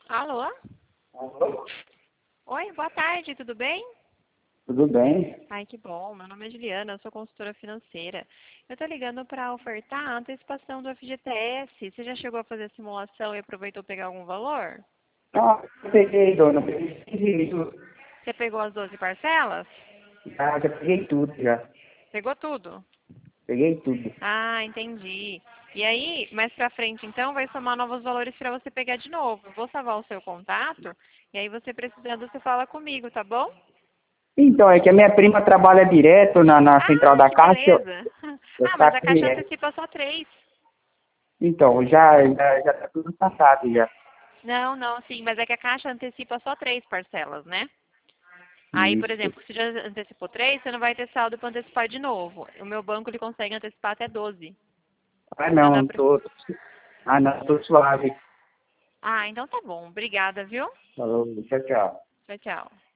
Alô? Alô? Oi, boa tarde, tudo bem? Tudo bem? Ai, que bom. Meu nome é Juliana, eu sou consultora financeira. Eu tô ligando para ofertar a antecipação do FGTS. Você já chegou a fazer a simulação e aproveitou pegar algum valor? Ah, eu peguei, dona. Peguei tudo. Você pegou as 12 parcelas? Já peguei tudo, já. Pegou tudo? Peguei tudo. Ah, entendi. E aí, mais pra frente, então, vai somar novos valores para você pegar de novo. Vou salvar o seu contato e aí você precisando, você fala comigo, tá bom? Então, é que a minha prima trabalha direto na central Ah, da que Caixa. beleza. Eu Ah, mas a Caixa saquei. antecipa só 3. Então, já tá tudo passado, já. Não, não, sim, mas é que a Caixa antecipa só 3 parcelas, né? Aí, por Isso. exemplo, se já antecipou 3, você não vai ter saldo para antecipar de novo. O meu banco, ele consegue antecipar até 12. Ah, Então dá não, pra... tô suave. Ah, então tá bom. Obrigada, viu? Falou, tchau, tchau. Tchau, tchau.